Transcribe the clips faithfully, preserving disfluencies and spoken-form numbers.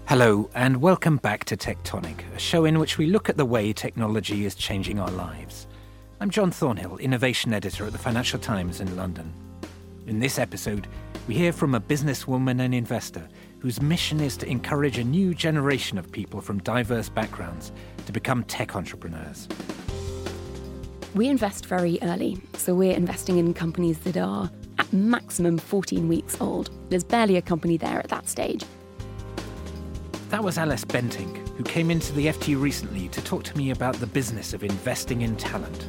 Hello and welcome back to Tectonic, a show in which we look at the way technology is changing our lives. I'm John Thornhill, Innovation Editor at the Financial Times in London. In this episode, we hear from a businesswoman and investor whose mission is to encourage a new generation of people from diverse backgrounds to become tech entrepreneurs. We invest very early, so we're investing in companies that are at maximum fourteen weeks old. There's barely a company there at that stage. That was Alice Bentinck, who came into the F T recently to talk to me about the business of investing in talent.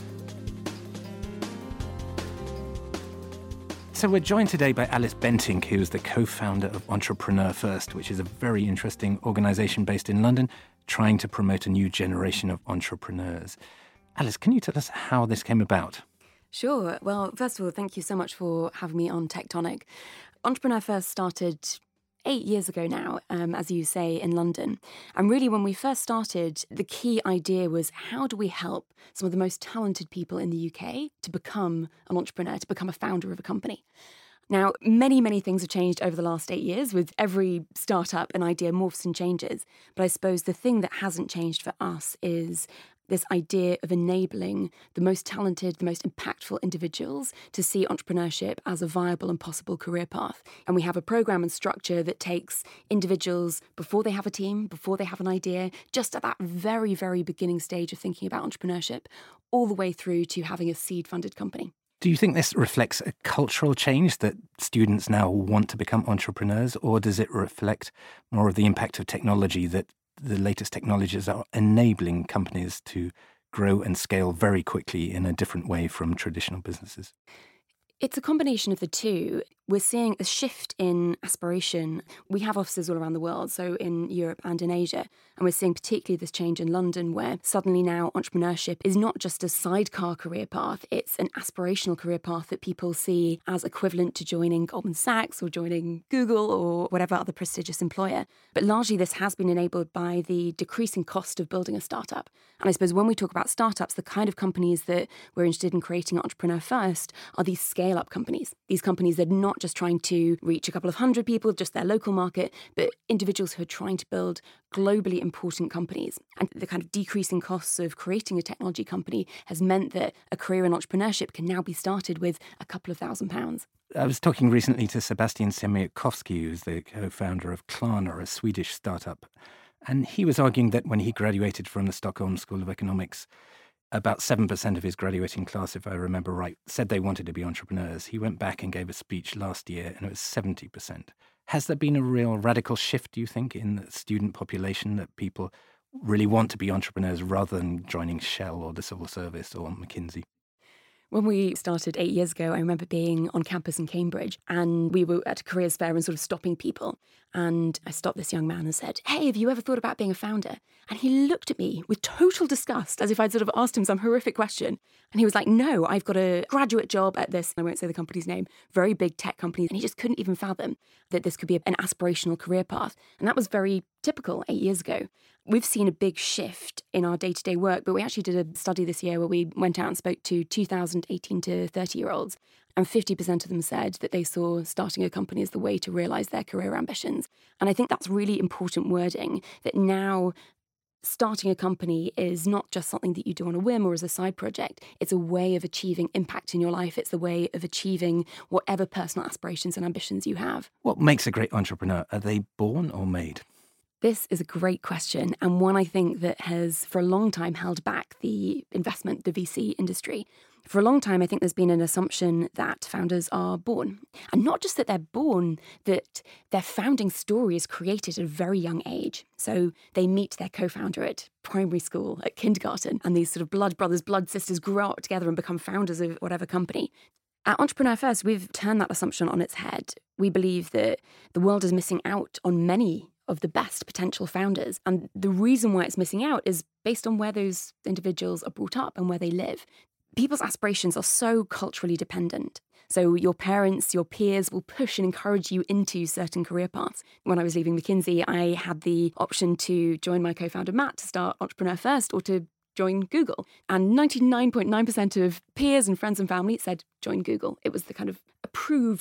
So we're joined today by Alice Bentinck, who is the co-founder of Entrepreneur First, which is a very interesting organisation based in London, trying to promote a new generation of entrepreneurs. Alice, can you tell us how this came about? Sure. Well, first of all, thank you so much for having me on Tectonic. Entrepreneur First started eight years ago now, um, as you say, in London. And really, when we first started, the key idea was how do we help some of the most talented people in the U K to become an entrepreneur, to become a founder of a company? Now, many, many things have changed over the last eight years. With every startup, an idea morphs and changes. But I suppose the thing that hasn't changed for us is this idea of enabling the most talented, the most impactful individuals to see entrepreneurship as a viable and possible career path. And we have a program and structure that takes individuals before they have a team, before they have an idea, just at that very, very beginning stage of thinking about entrepreneurship, all the way through to having a seed-funded company. Do you think this reflects a cultural change that students now want to become entrepreneurs, or does it reflect more of the impact of technology, that the latest technologies are enabling companies to grow and scale very quickly in a different way from traditional businesses? It's a combination of the two. We're seeing a shift in aspiration. We have offices all around the world, so in Europe and in Asia. And we're seeing particularly this change in London, where suddenly now entrepreneurship is not just a sidecar career path, it's an aspirational career path that people see as equivalent to joining Goldman Sachs or joining Google or whatever other prestigious employer. But largely this has been enabled by the decreasing cost of building a startup. And I suppose when we talk about startups, the kind of companies that we're interested in creating at Entrepreneur First are these scale-up companies. These companies that are not just trying to reach a couple of hundred people, just their local market, but individuals who are trying to build globally important companies. And the kind of decreasing costs of creating a technology company has meant that a career in entrepreneurship can now be started with a couple of thousand pounds. I was talking recently to Sebastian Siemiatkowski, who's the co-founder of Klarna, a Swedish startup. And he was arguing that when he graduated from the Stockholm School of Economics, about seven percent of his graduating class, if I remember right, said they wanted to be entrepreneurs. He went back and gave a speech last year, and it was seventy percent. Has there been a real radical shift, do you think, in the student population, that people really want to be entrepreneurs rather than joining Shell or the civil service or McKinsey? When we started eight years ago, I remember being on campus in Cambridge, and we were at a careers fair and sort of stopping people. And I stopped this young man and said, "Hey, have you ever thought about being a founder?" And he looked at me with total disgust, as if I'd sort of asked him some horrific question. And he was like, "No, I've got a graduate job at this," I won't say the company's name, very big tech company. And he just couldn't even fathom that this could be an aspirational career path. And that was very typical eight years ago. We've seen a big shift in our day-to-day work, but we actually did a study this year where we went out and spoke to two thousand eighteen to thirty-year-olds, and fifty percent of them said that they saw starting a company as the way to realise their career ambitions. And I think that's really important wording, that now starting a company is not just something that you do on a whim or as a side project. It's a way of achieving impact in your life. It's a way of achieving whatever personal aspirations and ambitions you have. What makes a great entrepreneur? Are they born or made? This is a great question, and one I think that has for a long time held back the investment, the V C industry. For a long time, I think there's been an assumption that founders are born. And not just that they're born, that their founding story is created at a very young age. So they meet their co-founder at primary school, at kindergarten, and these sort of blood brothers, blood sisters grow up together and become founders of whatever company. At Entrepreneur First, we've turned that assumption on its head. We believe that the world is missing out on many of the best potential founders. And the reason why it's missing out is based on where those individuals are brought up and where they live. People's aspirations are so culturally dependent. So your parents, your peers will push and encourage you into certain career paths. When I was leaving McKinsey, I had the option to join my co-founder Matt to start Entrepreneur First, or to join Google. And ninety-nine point nine percent of peers and friends and family said, join Google. It was the kind of approved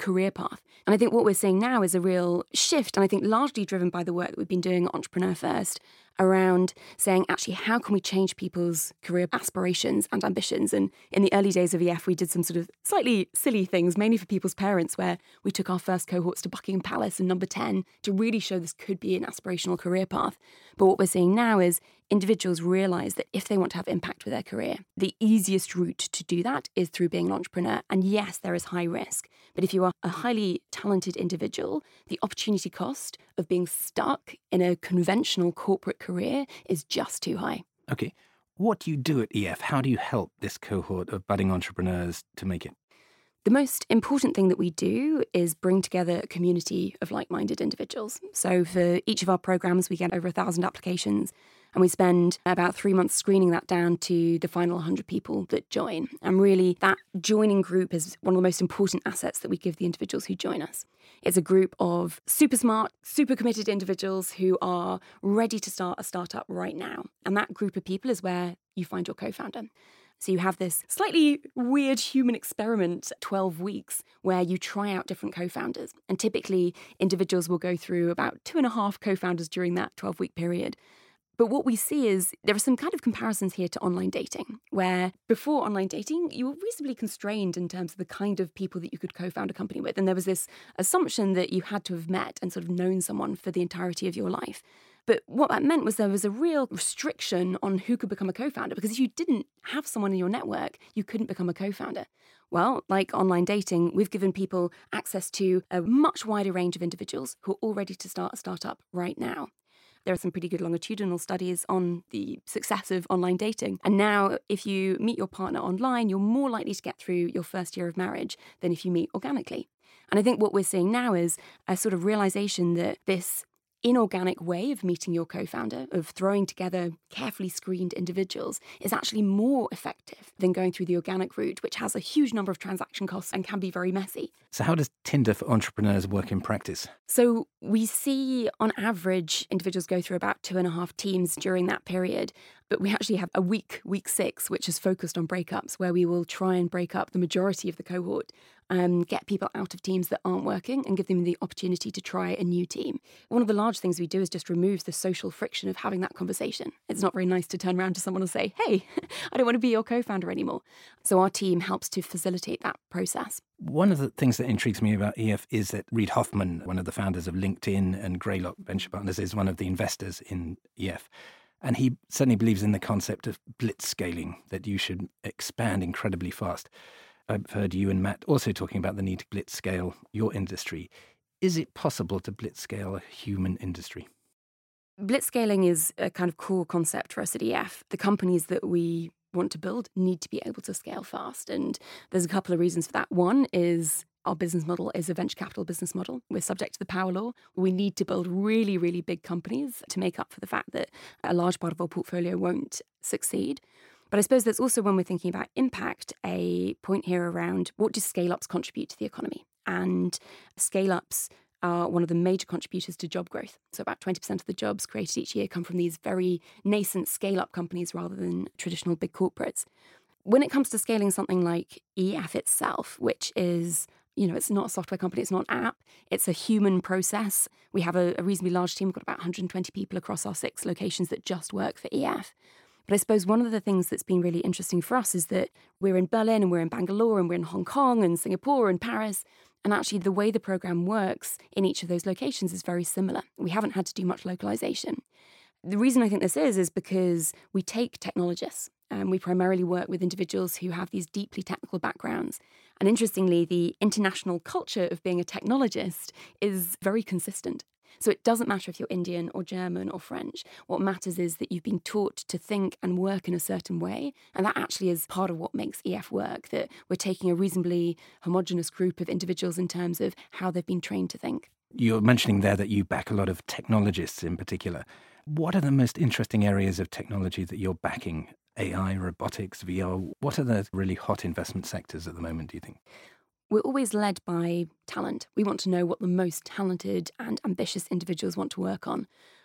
career path. And I think what we're seeing now is a real shift, and I think largely driven by the work that we've been doing at Entrepreneur First, around saying, actually, how can we change people's career aspirations and ambitions? And in the early days of E F, we did some sort of slightly silly things, mainly for people's parents, where we took our first cohorts to Buckingham Palace and Number ten to really show this could be an aspirational career path. But what we're seeing now is individuals realise that if they want to have impact with their career, the easiest route to do that is through being an entrepreneur. And yes, there is high risk. But if you are a highly talented individual, the opportunity cost of being stuck in a conventional corporate career is just too high. Okay. What do you do at E F? How do you help this cohort of budding entrepreneurs to make it? The most important thing that we do is bring together a community of like-minded individuals. So for each of our programs, we get over a thousand applications, and we spend about three months screening that down to the final one hundred people that join. And really, that joining group is one of the most important assets that we give the individuals who join us. It's a group of super smart, super committed individuals who are ready to start a startup right now. And that group of people is where you find your co-founder. So you have this slightly weird human experiment, twelve weeks, where you try out different co-founders. And typically, individuals will go through about two and a half co-founders during that twelve-week period. But what we see is there are some kind of comparisons here to online dating, where before online dating, you were reasonably constrained in terms of the kind of people that you could co-found a company with. And there was this assumption that you had to have met and sort of known someone for the entirety of your life. But what that meant was there was a real restriction on who could become a co-founder, because if you didn't have someone in your network, you couldn't become a co-founder. Well, like online dating, we've given people access to a much wider range of individuals who are all ready to start a startup right now. There are some pretty good longitudinal studies on the success of online dating. And now, if you meet your partner online, you're more likely to get through your first year of marriage than if you meet organically. And I think what we're seeing now is a sort of realization that this inorganic way of meeting your co-founder, of throwing together carefully screened individuals, is actually more effective than going through the organic route, which has a huge number of transaction costs and can be very messy. So how does Tinder for Entrepreneurs work in practice? So we see, on average, individuals go through about two and a half teams during that period. But we actually have a week, week six, which is focused on breakups, where we will try and break up the majority of the cohort, um, get people out of teams that aren't working and give them the opportunity to try a new team. One of the large things we do is just remove the social friction of having that conversation. It's not very nice to turn around to someone and say, hey, I don't want to be your co-founder anymore. So our team helps to facilitate that process. One of the things that intrigues me about E F is that Reid Hoffman, one of the founders of LinkedIn and Greylock Venture Partners, is one of the investors in E F. And he certainly believes in the concept of blitzscaling, that you should expand incredibly fast. I've heard you and Matt also talking about the need to blitzscale your industry. Is it possible to blitzscale a human industry? Blitzscaling is a kind of core concept for us at E F. The companies that we want to build need to be able to scale fast. And there's a couple of reasons for that. One is our business model is a venture capital business model. We're subject to the power law. We need to build really, really big companies to make up for the fact that a large part of our portfolio won't succeed. But I suppose there's also, when we're thinking about impact, a point here around what do scale-ups contribute to the economy? And scale-ups are one of the major contributors to job growth. So about twenty percent of the jobs created each year come from these very nascent scale-up companies rather than traditional big corporates. When it comes to scaling something like E F itself, which is, you know, it's not a software company, it's not an app, it's a human process. We have a, a reasonably large team. We've got about one hundred twenty people across our six locations that just work for E F. But I suppose one of the things that's been really interesting for us is that we're in Berlin and we're in Bangalore and we're in Hong Kong and Singapore and Paris. And actually the way the program works in each of those locations is very similar. We haven't had to do much localization. The reason I think this is, is because we take technologists and we primarily work with individuals who have these deeply technical backgrounds. And interestingly, the international culture of being a technologist is very consistent. So it doesn't matter if you're Indian or German or French. What matters is that you've been taught to think and work in a certain way. And that actually is part of what makes E F work, that we're taking a reasonably homogenous group of individuals in terms of how they've been trained to think. You're mentioning there that you back a lot of technologists in particular. What are the most interesting areas of technology that you're backing? A I, robotics, V R? What are the really hot investment sectors at the moment, do you think? We're always led by talent. We want to know what the most talented and ambitious individuals want to work on.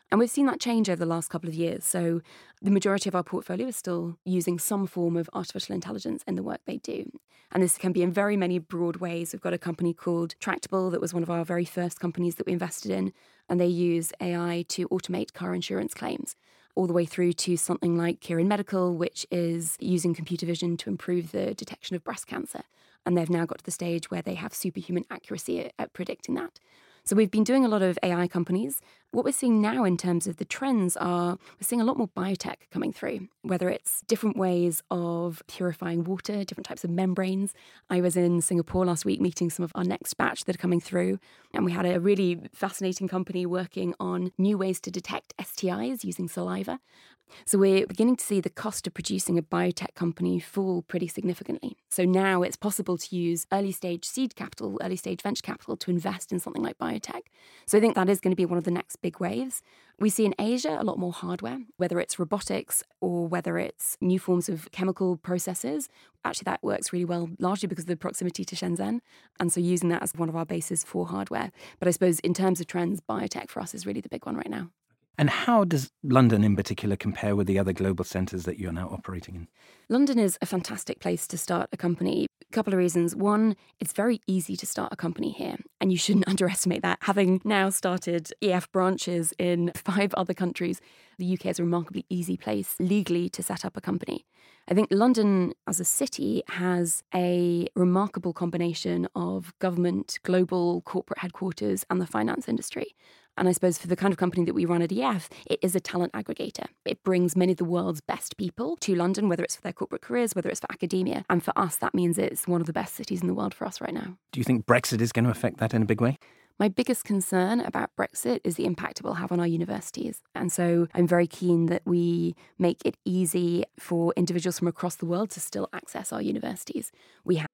And we've seen that change over the last couple of years. So the majority of our portfolio is still using some form of artificial intelligence in the work they do. And this can be in very many broad ways. We've got a company called Tractable that was one of our very first companies that we invested in, and they use A I to automate car insurance claims, all the way through to something like Kieran Medical, which is using computer vision to improve the detection of breast cancer. And they've now got to the stage where they have superhuman accuracy at, at predicting that. So we've been doing a lot of A I companies. What we're seeing now in terms of the trends are we're seeing a lot more biotech coming through, whether it's different ways of purifying water, different types of membranes. I was in Singapore last week meeting some of our next batch that are coming through, and we had a really fascinating company working on new ways to detect S T Is using saliva. So we're beginning to see the cost of producing a biotech company fall pretty significantly. So now it's possible to use early stage seed capital, early stage venture capital to invest in something like biotech. So I think that is going to be one of the next big waves. We see in Asia a lot more hardware, whether it's robotics or whether it's new forms of chemical processes. Actually, that works really well, largely because of the proximity to Shenzhen. And so using that as one of our bases for hardware. But I suppose in terms of trends, biotech for us is really the big one right now. And how does London in particular compare with the other global centres that you're now operating in? London is a fantastic place to start a company. A couple of reasons. One, it's very easy to start a company here, and you shouldn't underestimate that. Having now started E F branches in five other countries, the U K is a remarkably easy place legally to set up a company. I think London as a city has a remarkable combination of government, global corporate headquarters, and the finance industry. And I suppose for the kind of company that we run at E F, it is a talent aggregator. It brings many of the world's best people to London, whether it's for their corporate careers, whether it's for academia. And for us, that means it's one of the best cities in the world for us right now. Do you think Brexit is going to affect that in a big way? My biggest concern about Brexit is the impact it will have on our universities. And so I'm very keen that we make it easy for individuals from across the world to still access our universities. We have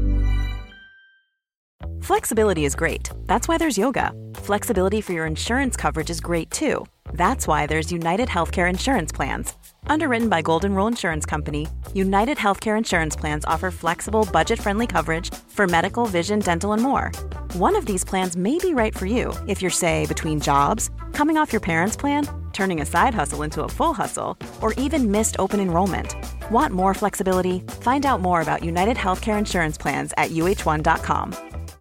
Flexibility is great. That's why there's yoga. Flexibility for your insurance coverage is great too. That's why there's United Healthcare Insurance Plans. Underwritten by Golden Rule Insurance Company, United Healthcare Insurance Plans offer flexible, budget-friendly coverage for medical, vision, dental, and more. One of these plans may be right for you if you're, say, between jobs, coming off your parents' plan, turning a side hustle into a full hustle, or even missed open enrollment. Want more flexibility? Find out more about United Healthcare Insurance Plans at U H one dot com.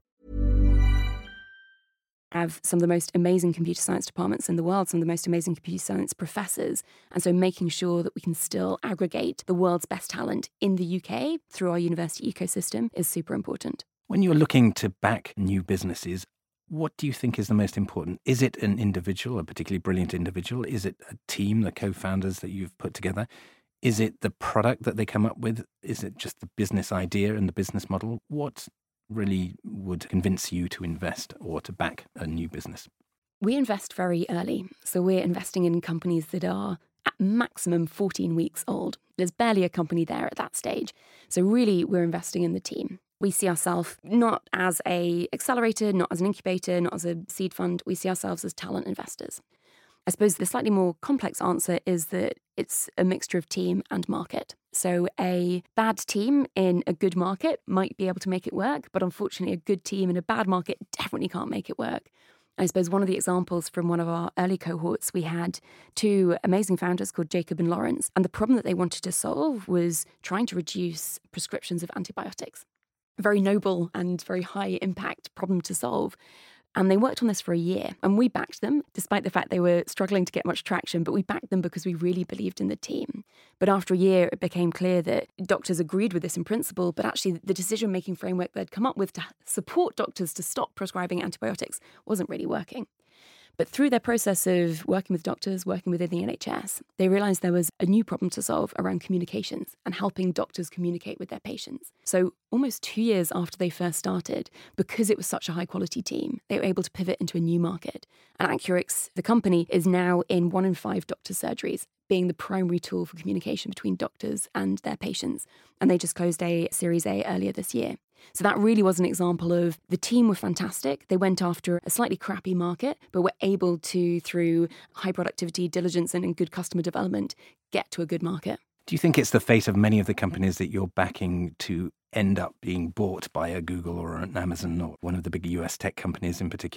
Have some of the most amazing computer science departments in the world, some of the most amazing computer science professors. And so making sure that we can still aggregate the world's best talent in the U K through our university ecosystem is super important. When you're looking to back new businesses, what do you think is the most important? Is it an individual, a particularly brilliant individual? Is it a team, the co-founders that you've put together? Is it the product that they come up with? Is it just the business idea and the business model? What really would convince you to invest or to back a new business? We invest very early. So we're investing in companies that are at maximum fourteen weeks old. There's barely a company there at that stage. So really, we're investing in the team. We see ourselves not as a accelerator, not as an incubator, not as a seed fund. We see ourselves as talent investors. I suppose the slightly more complex answer is that it's a mixture of team and market. So a bad team in a good market might be able to make it work, but unfortunately a good team in a bad market definitely can't make it work. I suppose one of the examples from one of our early cohorts, we had two amazing founders called Jacob and Lawrence, and the problem that they wanted to solve was trying to reduce prescriptions of antibiotics. A very noble and very high impact problem to solve. And they worked on this for a year, and we backed them, despite the fact they were struggling to get much traction, but we backed them because we really believed in the team. But after a year, it became clear that doctors agreed with this in principle, but actually the decision-making framework they'd come up with to support doctors to stop prescribing antibiotics wasn't really working. But through their process of working with doctors, working within the N H S, they realised there was a new problem to solve around communications and helping doctors communicate with their patients. So almost two years after they first started, because it was such a high-quality team, they were able to pivot into a new market. And Accurix, the company, is now in one in five doctors' surgeries, being the primary tool for communication between doctors and their patients. And they just closed a Series A earlier this year. So that really was an example of the team were fantastic. They went after a slightly crappy market, but were able to, through high productivity, diligence, and good customer development, get to a good market. Do you think it's the fate of many of the companies that you're backing to end up being bought by a Google or an Amazon or one of the big U S tech companies in particular?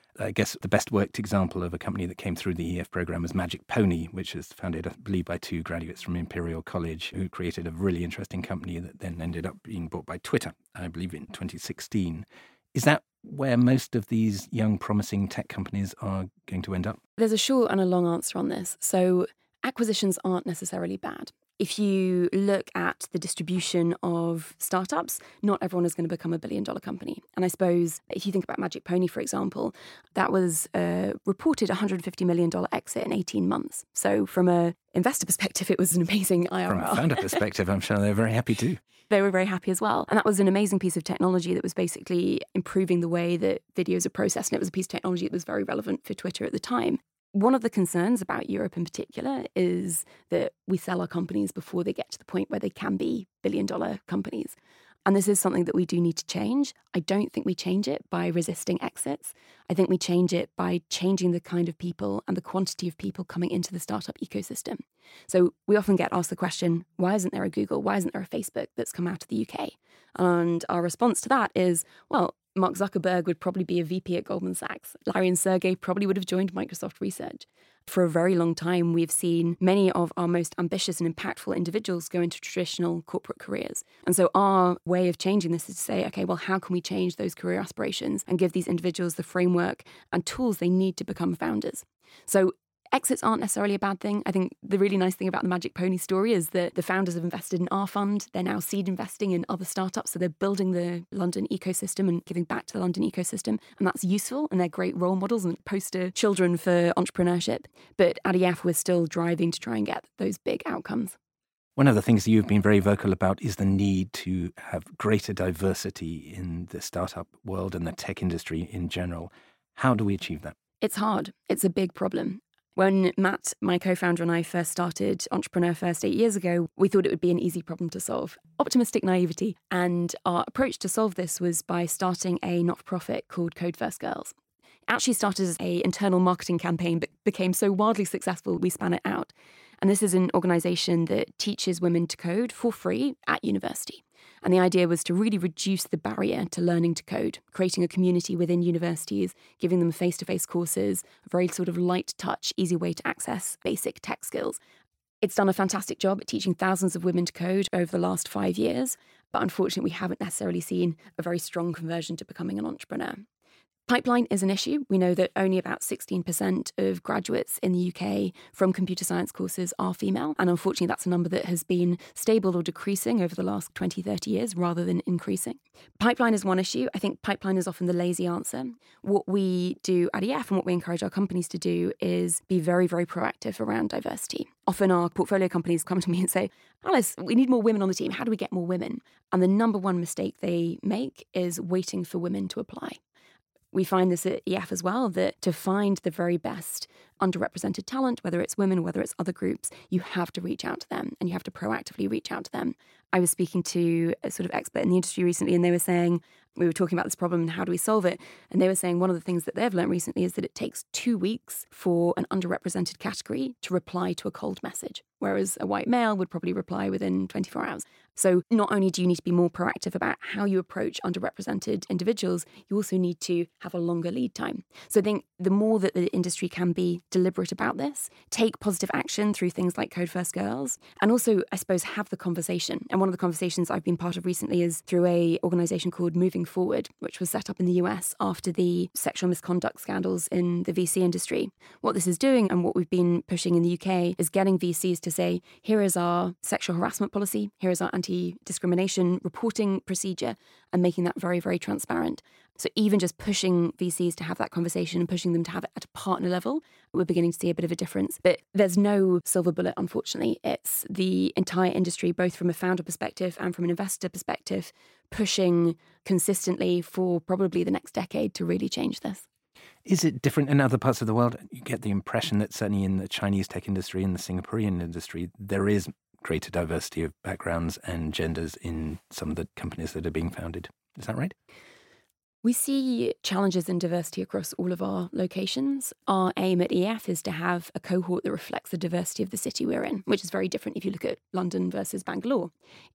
I guess the best worked example of a company that came through the E F program was Magic Pony, which was founded, I believe, by two graduates from Imperial College who created a really interesting company that then ended up being bought by Twitter, I believe, in twenty sixteen. Is that where most of these young, promising tech companies are going to end up? There's a short and a long answer on this. So acquisitions aren't necessarily bad. If you look at the distribution of startups, not everyone is going to become a billion dollar company. And I suppose if you think about Magic Pony, for example, that was a reported one hundred fifty million dollars exit in eighteen months. So from an investor perspective, it was an amazing I R R. From a founder perspective, I'm sure they're very happy too. They were very happy as well. And that was an amazing piece of technology that was basically improving the way that videos are processed. And it was a piece of technology that was very relevant for Twitter at the time. One of the concerns about Europe in particular is that we sell our companies before they get to the point where they can be billion dollar companies. And this is something that we do need to change. I don't think we change it by resisting exits. I think we change it by changing the kind of people and the quantity of people coming into the startup ecosystem. So we often get asked the question, why isn't there a Google? Why isn't there a Facebook that's come out of the U K? And our response to that is, well, Mark Zuckerberg would probably be a V P at Goldman Sachs. Larry and Sergey probably would have joined Microsoft Research. For a very long time, we've seen many of our most ambitious and impactful individuals go into traditional corporate careers. And so our way of changing this is to say, okay, well, how can we change those career aspirations and give these individuals the framework and tools they need to become founders? So exits aren't necessarily a bad thing. I think the really nice thing about the Magic Pony story is that the founders have invested in our fund. They're now seed investing in other startups. So they're building the London ecosystem and giving back to the London ecosystem. And that's useful. And they're great role models and poster children for entrepreneurship. But at E F, we're still driving to try and get those big outcomes. One of the things you've been very vocal about is the need to have greater diversity in the startup world and the tech industry in general. How do we achieve that? It's hard. It's a big problem. When Matt, my co-founder, and I first started Entrepreneur First eight years ago, we thought it would be an easy problem to solve. Optimistic naivety. And our approach to solve this was by starting a not-for-profit called Code First Girls. It actually started as an internal marketing campaign, but became so wildly successful, we span it out. And this is an organisation that teaches women to code for free at university. And the idea was to really reduce the barrier to learning to code, creating a community within universities, giving them face-to-face courses, a very sort of light touch, easy way to access basic tech skills. It's done a fantastic job at teaching thousands of women to code over the last five years, but unfortunately we haven't necessarily seen a very strong conversion to becoming an entrepreneur. Pipeline is an issue. We know that only about sixteen percent of graduates in the U K from computer science courses are female. And unfortunately, that's a number that has been stable or decreasing over the last twenty, thirty years rather than increasing. Pipeline is one issue. I think pipeline is often the lazy answer. What we do at E F and what we encourage our companies to do is be very, very proactive around diversity. Often our portfolio companies come to me and say, Alice, we need more women on the team. How do we get more women? And the number one mistake they make is waiting for women to apply. We find this at E F as well, that to find the very best underrepresented talent, whether it's women, whether it's other groups, you have to reach out to them and you have to proactively reach out to them. I was speaking to a sort of expert in the industry recently and they were saying, we were talking about this problem and how do we solve it? And they were saying one of the things that they've learned recently is that it takes two weeks for an underrepresented category to reply to a cold message, whereas a white male would probably reply within twenty-four hours. So not only do you need to be more proactive about how you approach underrepresented individuals, you also need to have a longer lead time. So I think the more that the industry can be deliberate about this, take positive action through things like Code First Girls, and also, I suppose, have the conversation. And one of the conversations I've been part of recently is through a organisation called Moving Forward, which was set up in the U S after the sexual misconduct scandals in the V C industry. What this is doing and what we've been pushing in the U K is getting V Cs to say, here is our sexual harassment policy, here is our anti-discrimination reporting procedure, and making that very, very transparent. So even just pushing V Cs to have that conversation and pushing them to have it at a partner level, we're beginning to see a bit of a difference. But there's no silver bullet, unfortunately. It's the entire industry, both from a founder perspective and from an investor perspective, pushing consistently for probably the next decade to really change this. Is it different in other parts of the world? You get the impression that certainly in the Chinese tech industry and the Singaporean industry, there is greater diversity of backgrounds and genders in some of the companies that are being founded. Is that right? We see challenges in diversity across all of our locations. Our aim at E F is to have a cohort that reflects the diversity of the city we're in, which is very different if you look at London versus Bangalore.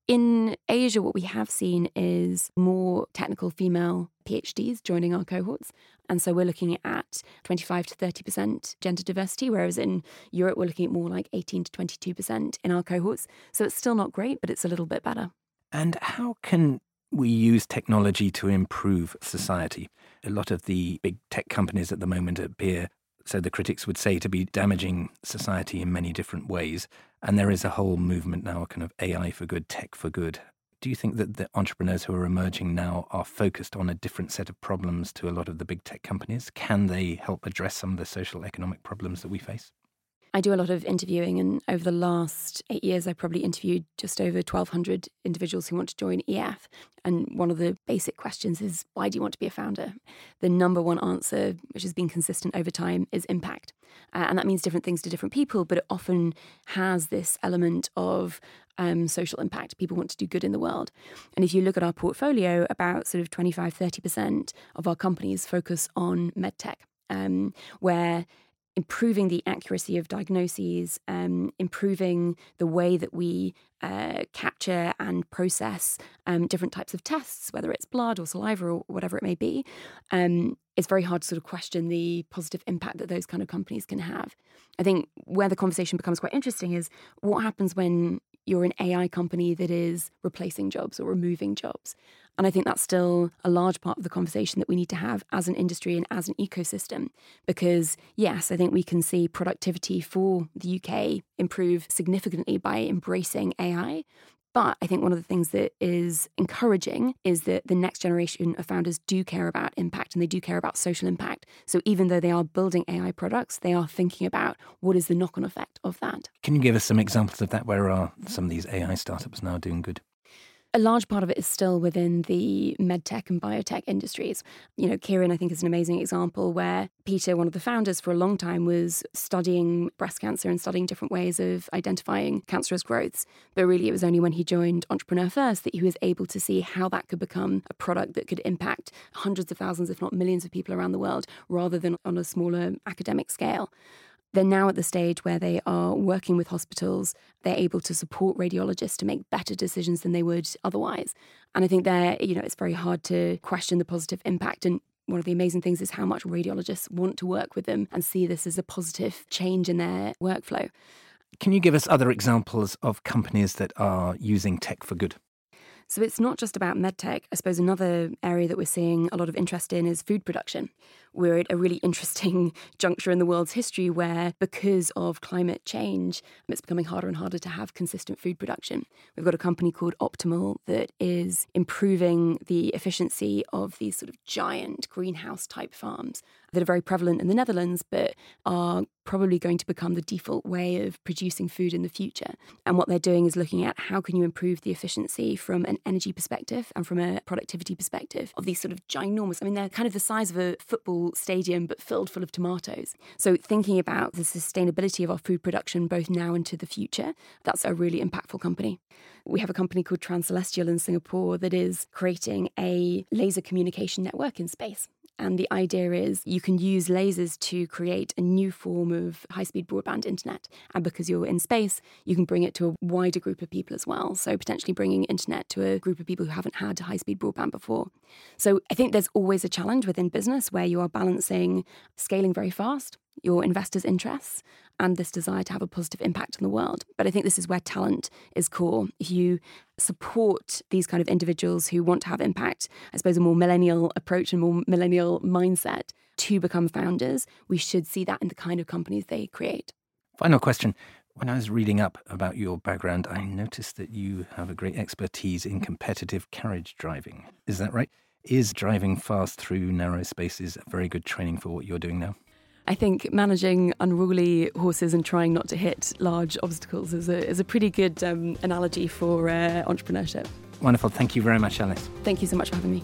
In Asia, what we have seen is more technical female PhDs joining our cohorts. And so we're looking at twenty-five to thirty percent gender diversity, whereas in Europe, we're looking at more like eighteen to twenty-two percent in our cohorts. So it's still not great, but it's a little bit better. And how can we use technology to improve society? A lot of the big tech companies at the moment appear, so the critics would say, to be damaging society in many different ways. And there is a whole movement now, kind of A I for good, tech for good. Do you think that the entrepreneurs who are emerging now are focused on a different set of problems to a lot of the big tech companies? Can they help address some of the social economic problems that we face? I do a lot of interviewing, and over the last eight years, I probably interviewed just over twelve hundred individuals who want to join E F. And one of the basic questions is, why do you want to be a founder? The number one answer, which has been consistent over time, is impact. Uh, and that means different things to different people, but it often has this element of um, social impact. People want to do good in the world. And if you look at our portfolio, about sort of twenty-five, thirty percent of our companies focus on medtech, um, where improving the accuracy of diagnoses, um, improving the way that we uh, capture and process um, different types of tests, whether it's blood or saliva or whatever it may be, um, it's very hard to sort of question the positive impact that those kind of companies can have. I think where the conversation becomes quite interesting is what happens when you're an A I company that is replacing jobs or removing jobs. And I think that's still a large part of the conversation that we need to have as an industry and as an ecosystem. Because, yes, I think we can see productivity for the U K improve significantly by embracing A I. But I think one of the things that is encouraging is that the next generation of founders do care about impact and they do care about social impact. So even though they are building A I products, they are thinking about what is the knock-on effect of that. Can you give us some examples of that? Where are some of these A I startups now doing good? A large part of it is still within the medtech and biotech industries. You know, Kieran, I think, is an amazing example where Peter, one of the founders for a long time, was studying breast cancer and studying different ways of identifying cancerous growths. But really, it was only when he joined Entrepreneur First that he was able to see how that could become a product that could impact hundreds of thousands, if not millions of people around the world, rather than on a smaller academic scale. They're now at the stage where they are working with hospitals. They're able to support radiologists to make better decisions than they would otherwise. And I think they're, you know, it's very hard to question the positive impact. And one of the amazing things is how much radiologists want to work with them and see this as a positive change in their workflow. Can you give us other examples of companies that are using tech for good? So it's not just about medtech. I suppose another area that we're seeing a lot of interest in is food production. We're at a really interesting juncture in the world's history where, because of climate change, it's becoming harder and harder to have consistent food production. We've got a company called Optimal that is improving the efficiency of these sort of giant greenhouse type farms that are very prevalent in the Netherlands, but are probably going to become the default way of producing food in the future. And what they're doing is looking at how can you improve the efficiency from an energy perspective and from a productivity perspective of these sort of ginormous, I mean, they're kind of the size of a football stadium, but filled full of tomatoes. So thinking about the sustainability of our food production, both now and to the future, that's a really impactful company. We have a company called Transcelestial in Singapore that is creating a laser communication network in space. And the idea is you can use lasers to create a new form of high-speed broadband internet. And because you're in space, you can bring it to a wider group of people as well. So potentially bringing internet to a group of people who haven't had high-speed broadband before. So I think there's always a challenge within business where you are balancing scaling very fast, your investors' interests, and this desire to have a positive impact on the world. But I think this is where talent is core. If you support these kind of individuals who want to have impact, I suppose a more millennial approach and more millennial mindset to become founders, we should see that in the kind of companies they create. Final question. When I was reading up about your background, I noticed that you have a great expertise in competitive carriage driving. Is that right? Is driving fast through narrow spaces a very good training for what you're doing now? I think managing unruly horses and trying not to hit large obstacles is a is a pretty good um, analogy for uh, entrepreneurship. Wonderful. Thank you very much, Alice. Thank you so much for having me.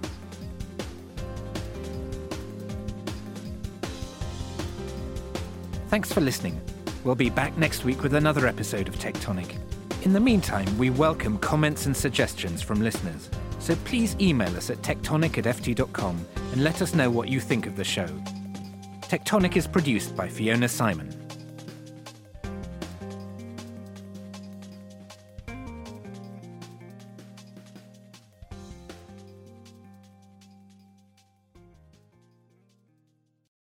Thanks for listening. We'll be back next week with another episode of Tectonic. In the meantime, we welcome comments and suggestions from listeners. So please email us at tectonic at f t dot com and let us know what you think of the show. Tectonic is produced by Fiona Simon.